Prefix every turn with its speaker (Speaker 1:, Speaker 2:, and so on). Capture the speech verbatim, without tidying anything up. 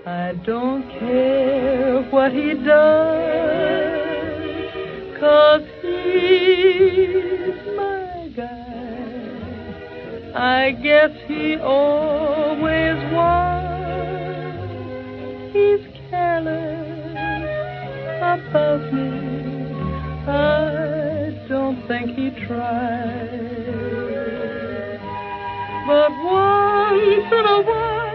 Speaker 1: I don't care what he does, 'cause he's my guy. I guess he always was. He's careless about me. I don't think he tried. But once in a while